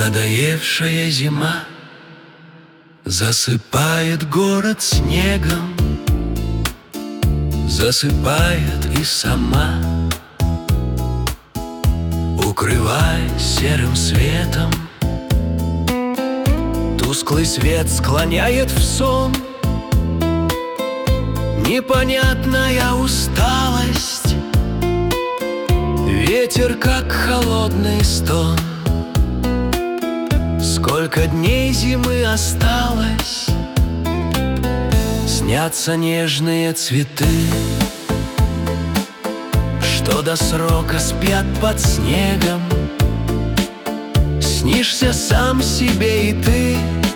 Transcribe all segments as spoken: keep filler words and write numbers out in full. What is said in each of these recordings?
Надоевшая зима засыпает город снегом, засыпает и сама, укрываясь серым светом. Тусклый свет склоняет в сон, непонятная усталость, ветер как холодный стон. Сколько дней зимы осталось, снятся нежные цветы, что до срока спят под снегом. Снишься сам себе и ты,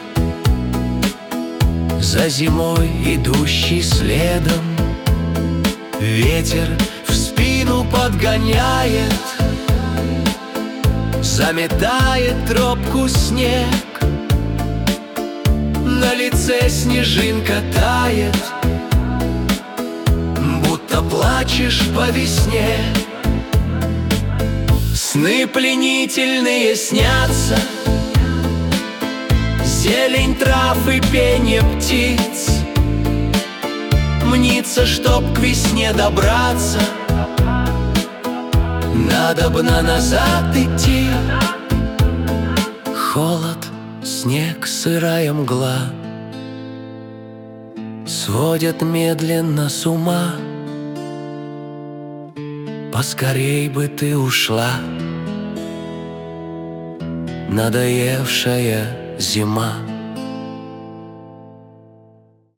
за зимой идущий следом. Ветер в спину подгоняет, заметает тропку снег. На лице снежинка тает, будто плачешь по весне. Сны пленительные снятся, зелень трав и пение птиц. Мнится, чтоб к весне добраться, надобно назад идти. Холод, снег, сырая мгла сводят медленно с ума. Поскорей бы ты ушла, надоевшая зима.